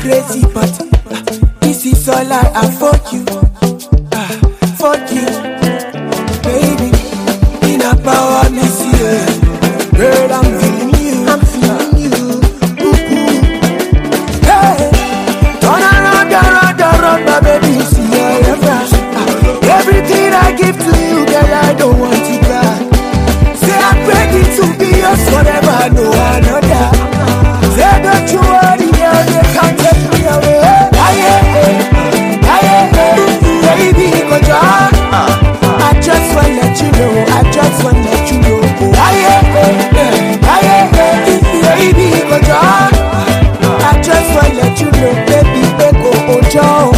crazy, but this is all I have for you. For you, baby. In a power, miss you. Girl, I'm feeling you. I'm feeling you. Hey, turn around, my baby. See your reference. Everything I give to you, girl, I don't want it back. Say I'm ready to be yours forever, no another. Say don't you worry, girl, they can't take me away. Baby, go down. I just wanna let you know, I just wanna let you know. Baby, go down. I just wanna let you know, baby, go down.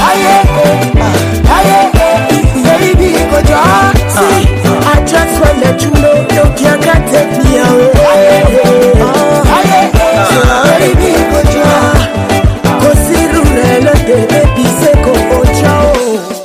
Baby, go down. See, I just wanna let you know, no girl can take me away. Baby, go down. Go see Rurelo, baby, say go down.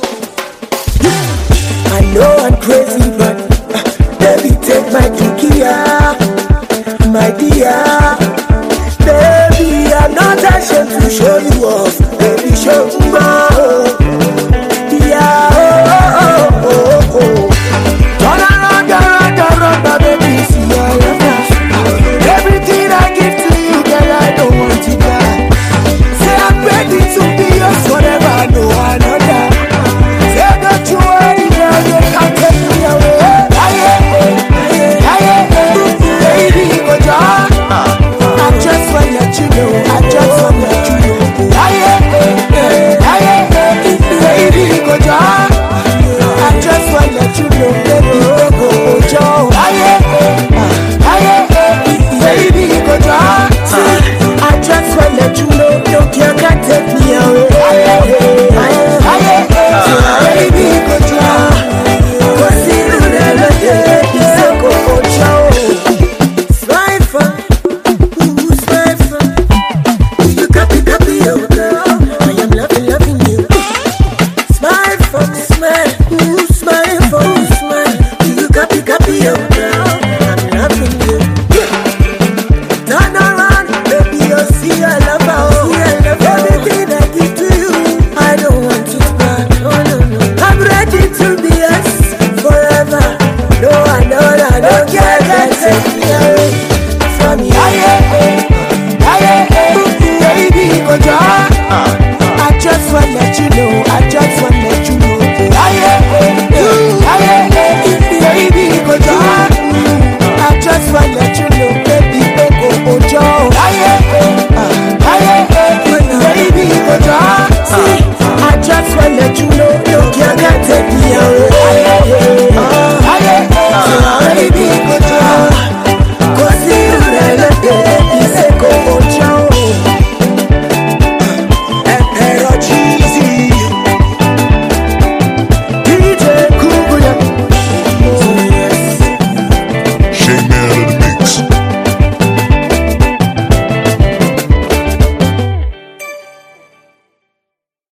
I know I'm crazy, but baby, take my Kikia, my dear. Baby, I'm not ashamed to show you off. Baby, show me more. Yeah, oh. Turn around, my baby, see your reference. Everything I give to you, girl, I don't want it back. Say I'm ready to be yours forever, no another. Say don't you worry, girl, they can't take me away. Baby, go down. I just wanna let you know, I just wanna let you know. Baby, go down. I just wanna let you know, baby, go down. Baby, go down. I just wanna let you know, no girl can take me away. Baby, go down. Go see Rurelo, baby, say go down. Smile for me, smile for me. You copy, oh girl. I am loving you. Smile for me, smile for me, smile. You copy, oh girl. I'm loving you. Turn around, baby, you see I love her. Everything I give to you, I don't want it back. No. I'm ready to be yours forever. No, I don't care, can't take me away from you. Baby, go down. I just wanna let you know, I just wanna let you know. Baby, go down. I just wanna let you know.